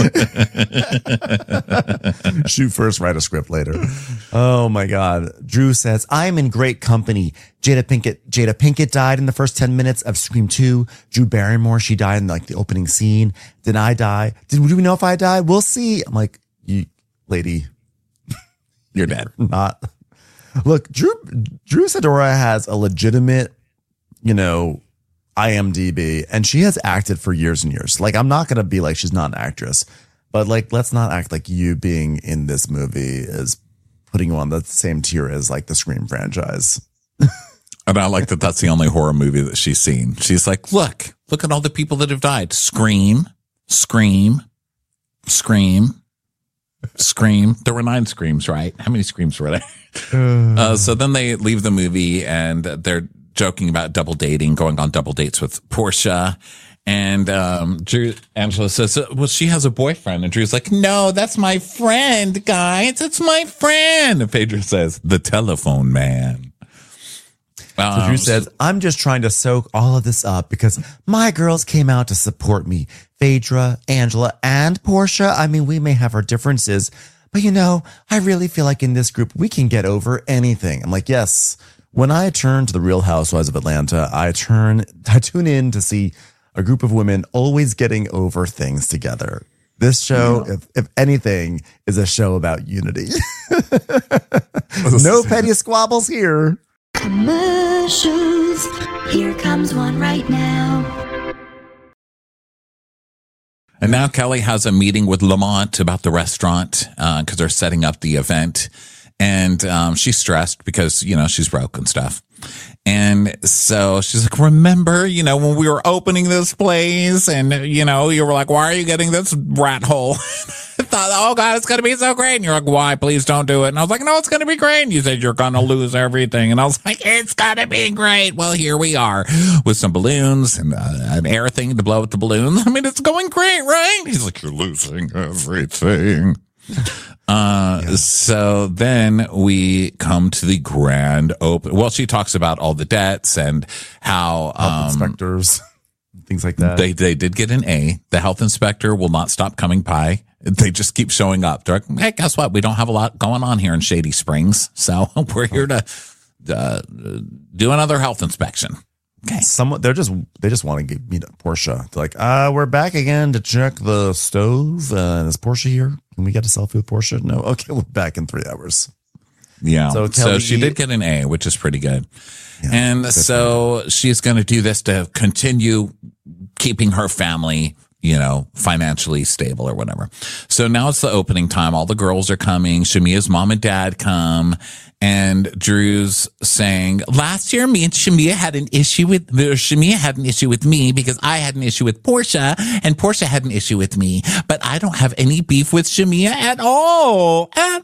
Shoot first, write a script later. Oh my God. Drew says, I'm in great company. Jada Pinkett, Jada Pinkett died in the first ten minutes of Scream two. Drew Barrymore, she died in like the opening scene. Did I die? Did do we know if I died? We'll see. I'm like, you lady, You're dead. not. Look, Drew, Drew Sidora has a legitimate, you know, I M D B, and she has acted for years and years. Like, I'm not going to be like she's not an actress, but like, let's not act like you being in this movie is putting you on the same tier as like the Scream franchise. And I like that that's the only horror movie that she's seen. She's like, look, look at all the people that have died. Scream, Scream, Scream, Scream. There were nine Screams, right? How many Screams were there? Uh, so then they leave the movie and they're joking about double dating, going on double dates with Portia. And um, Drew, Angela says, well, she has a boyfriend. And Drew's like, no, that's my friend, guys. It's my friend. And Phaedra says, the telephone man. So Drew says, I'm just trying to soak all of this up because my girls came out to support me. Phaedra, Angela, and Portia. I mean, we may have our differences, but you know, I really feel like in this group, we can get over anything. I'm like, yes. When I turn to the Real Housewives of Atlanta, I turn, I tune in to see a group of women always getting over things together. This show, yeah. if, if anything, is a show about unity. No petty squabbles here. Commercials. Here comes one right now. And now Kelly has a meeting with Lamont about the restaurant because uh, they're setting up the event. And um, she's stressed because, you know, she's broke and stuff. And so she's like, remember, you know, when we were opening this place and, you know, you were like, why are you getting this rat hole? I thought, oh, God, it's going to be so great. And you're like, why? Please don't do it. And I was like, no, it's going to be great. And you said you're going to lose everything. And I was like, it's going to be great. Well, here we are with some balloons and uh, an air thing to blow with the balloons. I mean, it's going great, right? He's like, you're losing everything. Uh, yeah. So then we come to the grand open. Well, she talks about all the debts and how, health um, inspectors, things like that. They, they did get an A. The health inspector will not stop coming by. They just keep showing up. They're like, hey, guess what? We don't have a lot going on here in Shady Springs. So we're here to, uh, do another health inspection. Okay. Someone they're just they just want to get meet Portia. They're like, uh, we're back again to check the stove. Uh, is Portia here? Can we get a selfie with Portia? No. Okay, we're back in three hours. Yeah. So, Kelly, so she did get an A, which is pretty good. Yeah, and so she's going to do this to continue keeping her family, you know, financially stable or whatever. So now it's the opening time. All the girls are coming. Shamia's mom and dad come. And Drew's saying, last year, me and Shamia had an issue with, or Shamia had an issue with me because I had an issue with Portia and Portia had an issue with me. But I don't have any beef with Shamia at all. At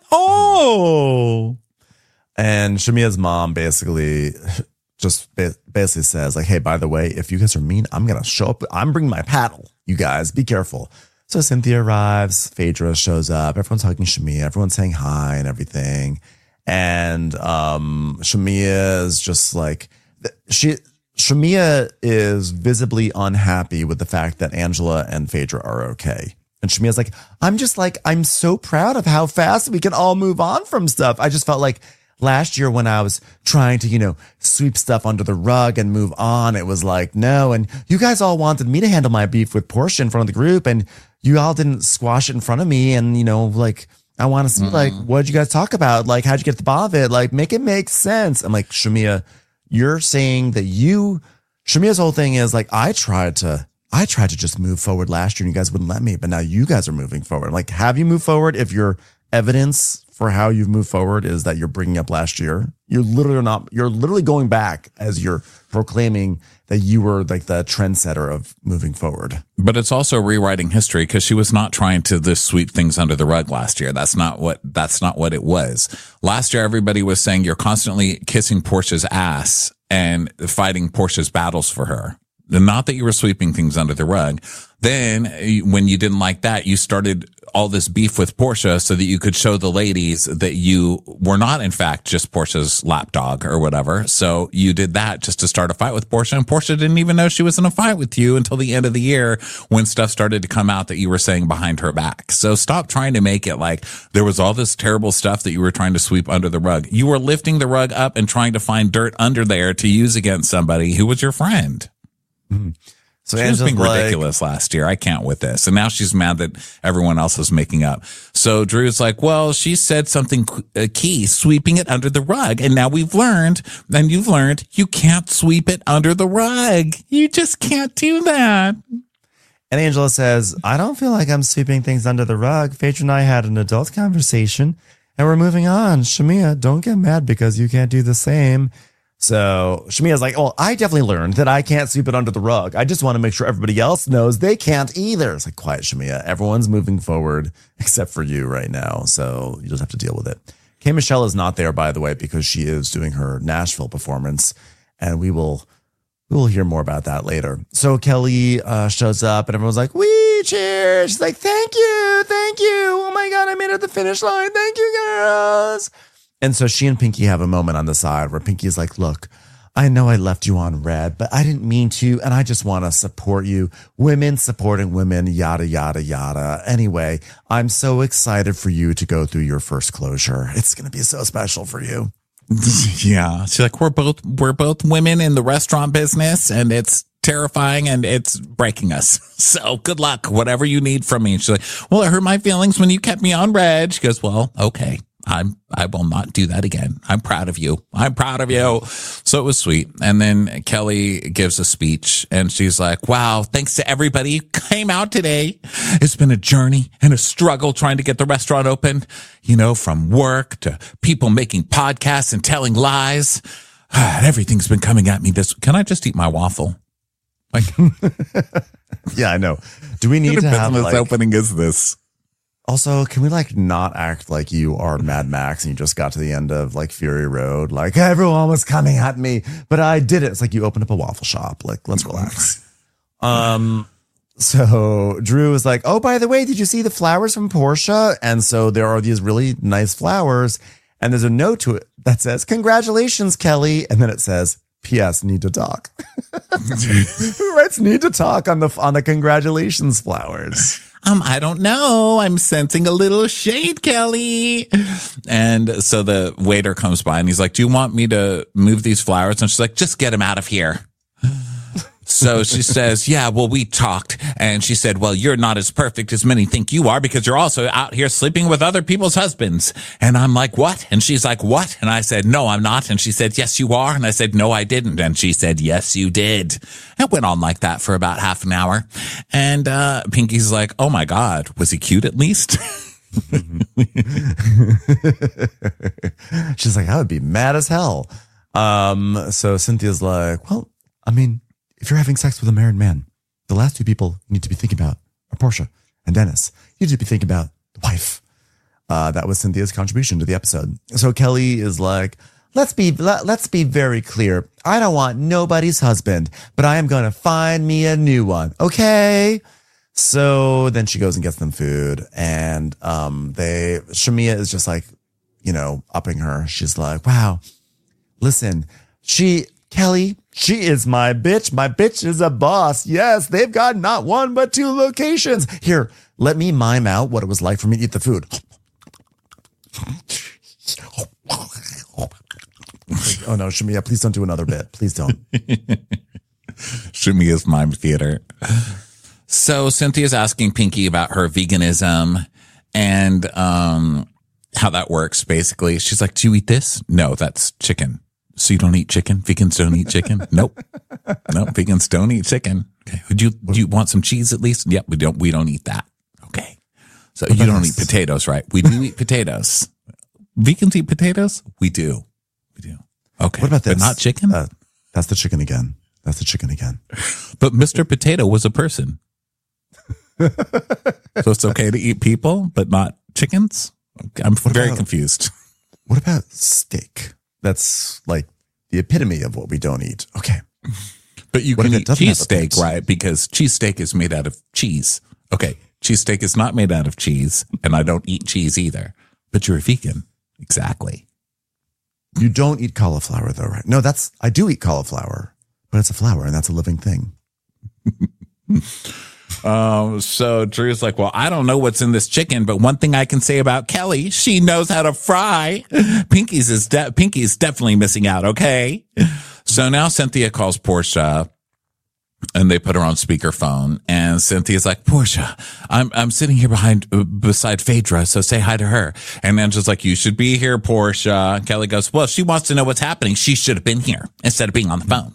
all. And Shamia's mom basically just basically says like, hey, by the way, if you guys are mean, I'm going to show up. I'm bringing my paddle. You guys be careful. So Cynthia arrives. Phaedra shows up. Everyone's hugging Shamia. Everyone's saying hi and everything. And um, Shamia is just like she. Shamia is visibly unhappy with the fact that Angela and Phaedra are okay. And Shamia's like, I'm just like, I'm so proud of how fast we can all move on from stuff. I just felt like last year when I was trying to, you know, sweep stuff under the rug and move on, it was like, no. And you guys all wanted me to handle my beef with Portia in front of the group. And you all didn't squash it in front of me. And, you know, like, I want to see, mm-hmm. like, what did you guys talk about? Like, how'd you get to the bottom of it? Like, make it make sense. I'm like, Shamia, you're saying that you, Shamia's whole thing is like, I tried to I tried to just move forward last year and you guys wouldn't let me, but now you guys are moving forward. Like, have you moved forward if your evidence for how you've moved forward is that you're bringing up last year? You're literally not, you're literally going back as you're proclaiming that you were like the trendsetter of moving forward. But it's also rewriting history because she was not trying to just sweep things under the rug last year. That's not what, that's not what it was. Last year, everybody was saying you're constantly kissing Portia's ass and fighting Portia's battles for her. Not that you were sweeping things under the rug. Then when you didn't like that, you started all this beef with Portia so that you could show the ladies that you were not, in fact, just Portia's lapdog or whatever. So you did that just to start a fight with Portia. And Portia didn't even know she was in a fight with you until the end of the year when stuff started to come out that you were saying behind her back. So stop trying to make it like there was all this terrible stuff that you were trying to sweep under the rug. You were lifting the rug up and trying to find dirt under there to use against somebody who was your friend. Mm-hmm. So she was being like, ridiculous last year. I can't with this. And now she's mad that everyone else is making up. So Drew's like, well, she said something key, sweeping it under the rug. And now we've learned, and you've learned, you can't sweep it under the rug. You just can't do that. And Angela says, I don't feel like I'm sweeping things under the rug. Phaedra and I had an adult conversation and we're moving on. Shamia, don't get mad because you can't do the same. So Shamia's like, oh, I definitely learned that I can't sweep it under the rug. I just want to make sure everybody else knows they can't either. It's like, quiet, Shamia. Everyone's moving forward except for you right now. So you just have to deal with it. K. Michelle is not there, by the way, because she is doing her Nashville performance. And we will we will hear more about that later. So Kelly uh, shows up and everyone's like, wee, cheers. She's like, thank you. Thank you. Oh, my God, I made it to the finish line. Thank you, girls. And so she and Pinky have a moment on the side where Pinky's like, look, I know I left you on red, but I didn't mean to. And I just want to support you. Women supporting women, yada, yada, yada. Anyway, I'm so excited for you to go through your first closure. It's going to be so special for you. Yeah. She's like, we're both, we're both women in the restaurant business and it's terrifying and it's breaking us. So good luck, whatever you need from me. And she's like, well, it hurt my feelings when you kept me on red. She goes, well, okay. I'm, I will not do that again. I'm proud of you. I'm proud of you. So it was sweet. And then Kelly gives a speech and she's like, wow, thanks to everybody who came out today. It's been a journey and a struggle trying to get the restaurant open, you know, from work to people making podcasts and telling lies. Everything's been coming at me this. Can I just eat my waffle? Like, yeah, I know. Do we need to have like, opening is this? Also, can we like not act like you are Mad Max and you just got to the end of like Fury Road? Like everyone was coming at me, but I did it. It's like you opened up a waffle shop. Like, let's relax. Um, so Drew is like, oh, by the way, did you see the flowers from Portia? And so there are these really nice flowers. And there's a note to it that says, congratulations, Kelly. And then it says, P S need to talk. Who writes need to talk on the, on the congratulations flowers? Um, I don't know. I'm sensing a little shade, Kelly. And so the waiter comes by and he's like, do you want me to move these flowers? And she's like, just get them out of here. So she says, yeah, well, we talked. And she said, well, you're not as perfect as many think you are because you're also out here sleeping with other people's husbands. And I'm like, what? And she's like, what? And I said, no, I'm not. And she said, yes, you are. And I said, no, I didn't. And she said, yes, you did. It went on like that for about half an hour. And uh, Pinky's like, oh, my God, was he cute at least? She's like, I would be mad as hell. Um, so Cynthia's like, well, I mean, if you're having sex with a married man, the last two people you need to be thinking about are Portia and Dennis. You need to be thinking about the wife. Uh, that was Cynthia's contribution to the episode. So Kelly is like, let's be, let, let's be very clear. I don't want nobody's husband, but I am going to find me a new one. Okay. So then she goes and gets them food and, um, they, Shamia is just like, you know, upping her. She's like, wow, listen, she, Kelly, she is my bitch. My bitch is a boss. Yes, they've got not one, but two locations. Here, let me mime out what it was like for me to eat the food. Oh no, Shamia, please don't do another bit. Please don't. Shamia's mime theater. So Cynthia's asking Pinky about her veganism and um, how that works, basically. She's like, do you eat this? No, that's chicken. So you don't eat chicken? Vegans don't eat chicken? Nope. Nope. Vegans don't eat chicken. Okay. Would you do you want some cheese at least? Yep, we don't we don't eat that. Okay. So you don't eat potatoes, right? We do eat potatoes. Vegans eat potatoes? We do. We do. Okay. What about this? But not chicken? Uh, that's the chicken again. That's the chicken again. But Mister Potato was a person. So it's okay to eat people, but not chickens? I'm What very about- confused. What about steak? That's like the epitome of what we don't eat. Okay. But you What can if it eat doesn't have a cheesesteak, pit? right? Because cheesesteak is made out of cheese. Okay. Cheesesteak is not made out of cheese, and I don't eat cheese either. But you're a vegan. Exactly. You don't eat cauliflower though, right? No, that's, I do eat cauliflower, but it's a flower and that's a living thing. Um, so Drew's like, well, I don't know what's in this chicken, but one thing I can say about Kelly, she knows how to fry. Pinky's is de- Pinky's definitely missing out. Okay. So now Cynthia calls Portia and they put her on speakerphone, and Cynthia's like, Portia, I'm, I'm sitting here behind, uh, beside Phaedra. So say hi to her. And Angela's like, you should be here, Portia. Kelly goes, well, if she wants to know what's happening, she should have been here instead of being on the phone.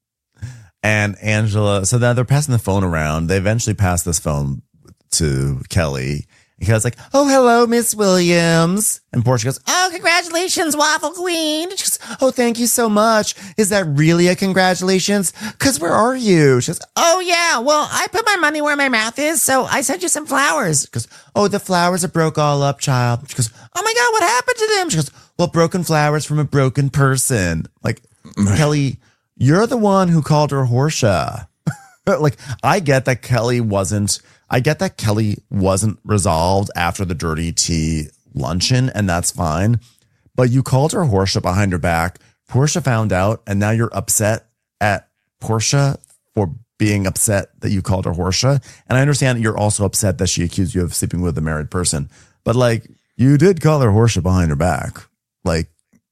And Angela, so now they're passing the phone around. They eventually pass this phone to Kelly. And Kelly's like, oh, hello, Miss Williams. And Portia goes, oh, congratulations, Waffle Queen. She goes, oh, thank you so much. Is that really a congratulations? Because where are you? She goes, oh, yeah, well, I put my money where my mouth is, so I sent you some flowers. She goes, oh, the flowers are broke all up, child. She goes, oh, my God, what happened to them? She goes, well, broken flowers from a broken person. Like, Kelly, you're the one who called her Horsha. Like, I get that Kelly wasn't, I get that Kelly wasn't resolved after the dirty tea luncheon, and that's fine. But you called her Horsha behind her back. Portia found out, and now you're upset at Portia for being upset that you called her Horsha. And I understand that you're also upset that she accused you of sleeping with a married person. But like, you did call her Horsha behind her back. Like,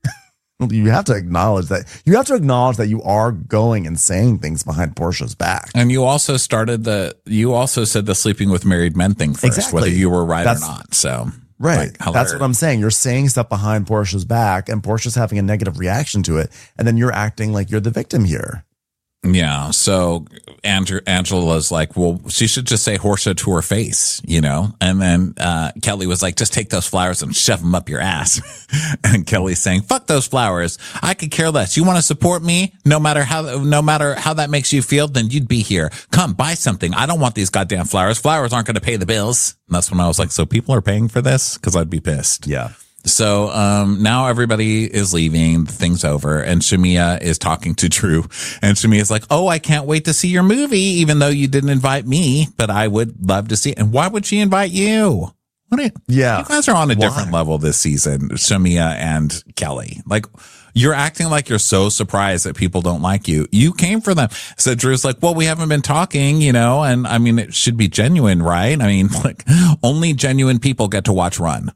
you have to acknowledge that you have to acknowledge that you are going and saying things behind Portia's back. And you also started the, you also said the sleeping with married men thing first, Exactly. whether you were right That's- or not. So, Right. like, That's what I'm saying. You're saying stuff behind Portia's back, and Portia's having a negative reaction to it. And then you're acting like you're the victim here. Yeah. So Andrew, Angela's like, well, she should just say Horsha to her face, you know? And then uh, Kelly was like, just take those flowers and shove them up your ass. And Kelly's saying, fuck those flowers. I could care less. You want to support me? No matter how, no matter how that makes you feel, then you'd be here. Come buy something. I don't want these goddamn flowers. Flowers aren't going to pay the bills. And that's when I was like, so people are paying for this? Cause I'd be pissed. Yeah. So um, now everybody is leaving. The thing's over. And Shamia is talking to Drew. And Shamia's like, oh, I can't wait to see your movie, even though you didn't invite me. But I would love to see it. And why would she invite you? What are, Yeah. You guys are on a Why? different level this season, Shamia and Kelly. Like, you're acting like you're so surprised that people don't like you. You came for them. So Drew's like, well, we haven't been talking, you know, and I mean, it should be genuine, right? I mean, like, only genuine people get to watch Run.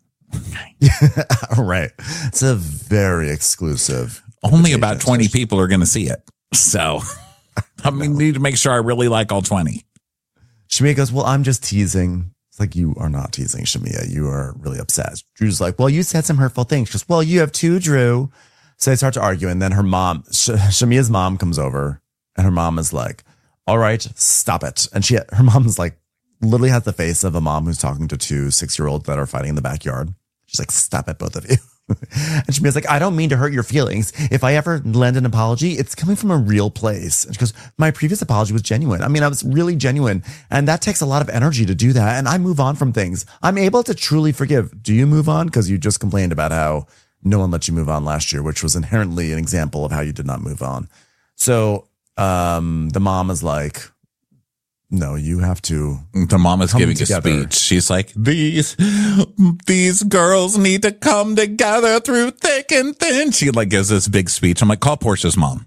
Right. It's a very exclusive. Only about invitation. twenty people are going to see it. So I mean, need to make sure I really like all twenty. Shamia goes, well, I'm just teasing. It's like, you are not teasing, Shamia. You are really upset. Drew's like, well, you said some hurtful things. She goes, well, you have two, Drew. So they start to argue. And then her mom, Sh- Shamia's mom comes over, and her mom is like, all right, stop it. And she, her mom's like, literally has the face of a mom who's talking to two six-year-olds that are fighting in the backyard. She's like, stop it, both of you. And Shamia's like, I don't mean to hurt your feelings. If I ever lend an apology, it's coming from a real place. And she goes, my previous apology was genuine. I mean, I was really genuine. And that takes a lot of energy to do that. And I move on from things. I'm able to truly forgive. Do you move on? Because you just complained about how no one let you move on last year, which was inherently an example of how you did not move on. So um, the mom is like, no, you have to. The mom is Come giving together. a speech. She's like, these, these girls need to come together through thick and thin. She like gives this big speech. I'm like, call Portia's mom.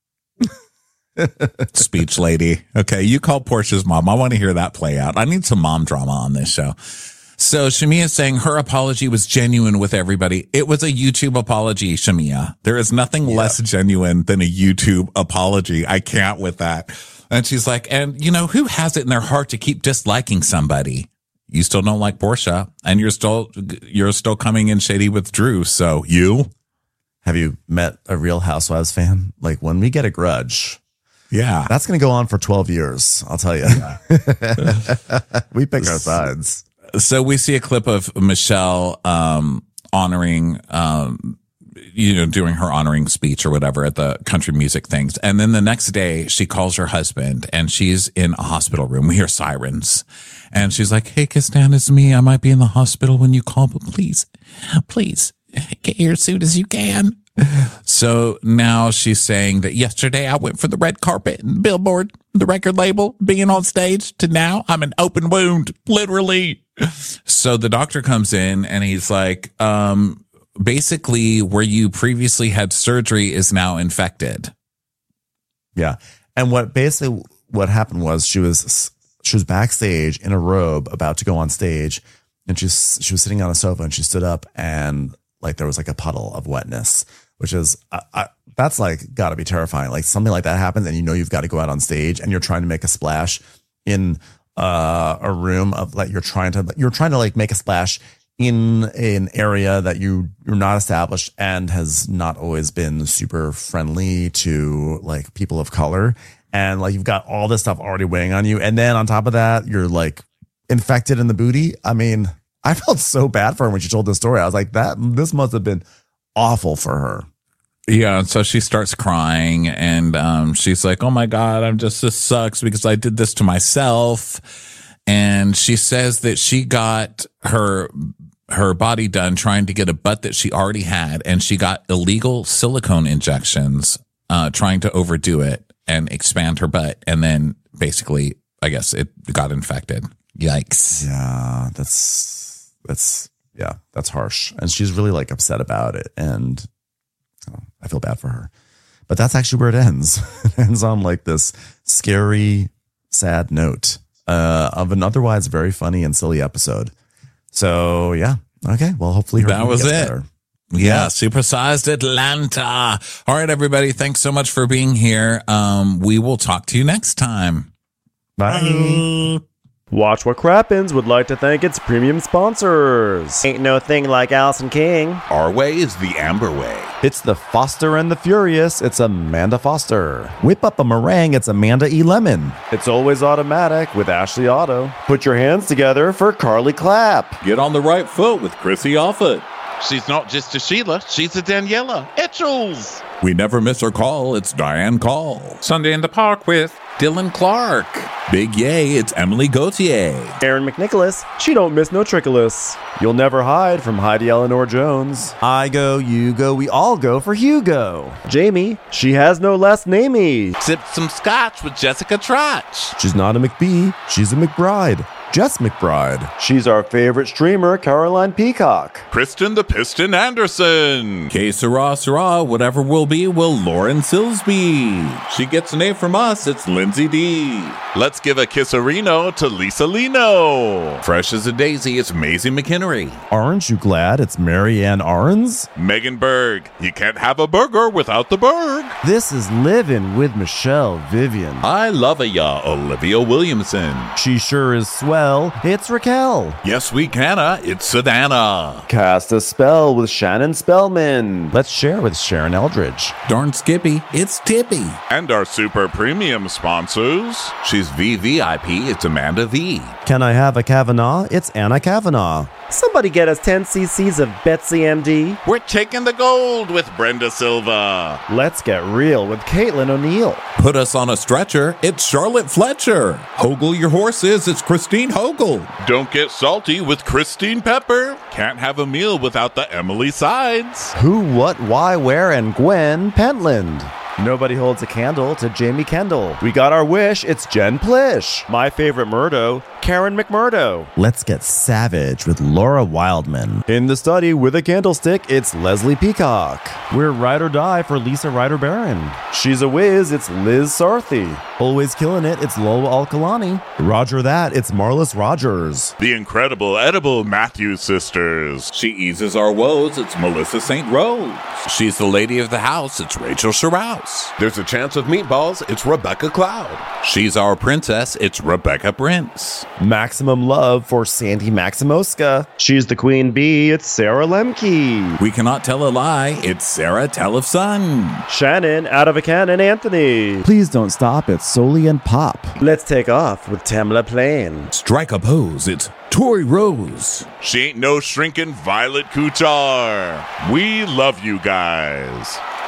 Speech lady. Okay. You call Portia's mom. I want to hear that play out. I need some mom drama on this show. So Shamia is saying her apology was genuine with everybody. It was a YouTube apology, Shamia. There is nothing yeah. less genuine than a YouTube apology. I can't with that. And she's like, and you know, who has it in their heart to keep disliking somebody? You still don't like Portia, and you're still, you're still coming in shady with Drew. So you Have you met a Real Housewives fan? Like, when we get a grudge, Yeah. That's going to go on for twelve years. I'll tell you. We pick our sides. So we see a clip of Michelle um, honoring, um, you know, doing her honoring speech or whatever at the country music things. And then the next day she calls her husband and she's in a hospital room. We hear sirens and she's like, hey, Kistan, it's me. I might be in the hospital when you call, but please, please get here as soon as you can. So now she's saying that yesterday I went for the red carpet and Billboard, the record label, being on stage, to now I'm an open wound, literally. So the doctor comes in and he's like, um, basically where you previously had surgery is now infected. Yeah. And what basically what happened was she was she was backstage in a robe about to go on stage, and she's she was sitting on a sofa and she stood up and like there was like a puddle of wetness, which is I, I, that's like got to be terrifying. Like something like that happens and you know you've got to go out on stage and you're trying to make a splash in uh, a room of like you're trying to you're trying to like make a splash in an area that you you're not established and has not always been super friendly to like people of color, and like you've got all this stuff already weighing on you, and then on top of that you're like infected in the booty. I mean, I felt so bad for her when she told this story. I was like, that this must have been awful for her. Yeah, and so she starts crying and um, she's like, oh my God, I'm just, this sucks because I did this to myself. And she says that she got her her body done trying to get a butt that she already had, and she got illegal silicone injections uh, trying to overdo it and expand her butt. And then basically, I guess it got infected. Yikes. Yeah, that's, that's, yeah, that's harsh. And she's really like upset about it. And oh, I feel bad for her. But that's actually where it ends. It ends on like this scary, sad note uh, of an otherwise very funny and silly episode. So, yeah. Okay. Well, hopefully her that was it. Better. Yeah, supersized Atlanta. All right, everybody. Thanks so much for being here. Um, we will talk to you next time. Bye. Bye. Watch What Crappens would like to thank its premium sponsors. Ain't no thing like Allison King. Our way is the Amber way. It's the Foster and the Furious. It's Amanda Foster. Whip up a meringue. It's Amanda E. Lemon. It's Always Automatic with Ashley Otto. Put your hands together for Carly Clapp. Get on the right foot with Chrissy Offit. She's not just a Sheila, she's a Daniela Etchells. We never miss her call. It's Diane Call. Sunday in the Park with Dylan Clark. Big yay, it's Emily Gauthier. Aaron McNicholas. She don't miss no trickolas. You'll never hide from Heidi Eleanor Jones. I go, you go, we all go for Hugo. Jamie. She has no last namey. Sipped some scotch with Jessica Trotch. She's not a McBee. She's a McBride. Jess McBride. She's our favorite streamer, Caroline Peacock. Kristen the Piston Anderson. Que sera, sera, whatever will be, will Lauren Silsby. She gets an A from us, it's Lindsay D. Let's give a kisserino to Lisa Lino. Fresh as a daisy, it's Maisie McHenry. Aren't you glad it's Marianne Arns? Megan Berg. You can't have a burger without the Berg. This is Livin' with Michelle Vivian. I love ya, Olivia Williamson. She sure is swell. It's Raquel. Yes, we canna, it's Savannah. Cast a spell with Shannon Spellman. Let's share with Sharon Eldridge. Darn Skippy, it's Tippy. And our super premium sponsors. She's V V I P, it's Amanda V. Can I have a Kavanaugh? It's Anna Kavanaugh. Somebody get us ten cc's of Betsy M D. We're taking the gold with Brenda Silva. Let's get real with Caitlin O'Neill. Put us on a stretcher, it's Charlotte Fletcher. Hoggle your horses, it's Christine Hoggle. Don't get salty with Christine Pepper. Can't have a meal without the Emily Sides. Who, what, why, where, and Gwen Pentland. Nobody holds a candle to Jamie Kendall. We got our wish, it's Jen Plish. My favorite Murdo, Karen McMurdo. Let's get savage with Laura Wildman. In the study with a candlestick, it's Leslie Peacock. We're ride or die for Lisa Ryder Barron. She's a whiz, it's Liz Sarthy. Always killing it, it's Lola Alkalani. Roger that, it's Marlis Rogers. The incredible edible Matthews sisters. She eases our woes, it's Melissa Saint Rose. She's the lady of the house, it's Rachel Sherrouse. There's a chance of meatballs, it's Rebecca Cloud. She's our princess, it's Rebecca Prince. Maximum love for Sandy Maximoska. She's the queen bee. It's Sarah Lemke. We cannot tell a lie. It's Sarah Telefson. Shannon out of a cannon Anthony. Please don't stop. It's Soli and Pop. Let's take off with Tamla Plain. Strike a pose. It's Tori Rose. She ain't no shrinking Violet Couture. We love you guys.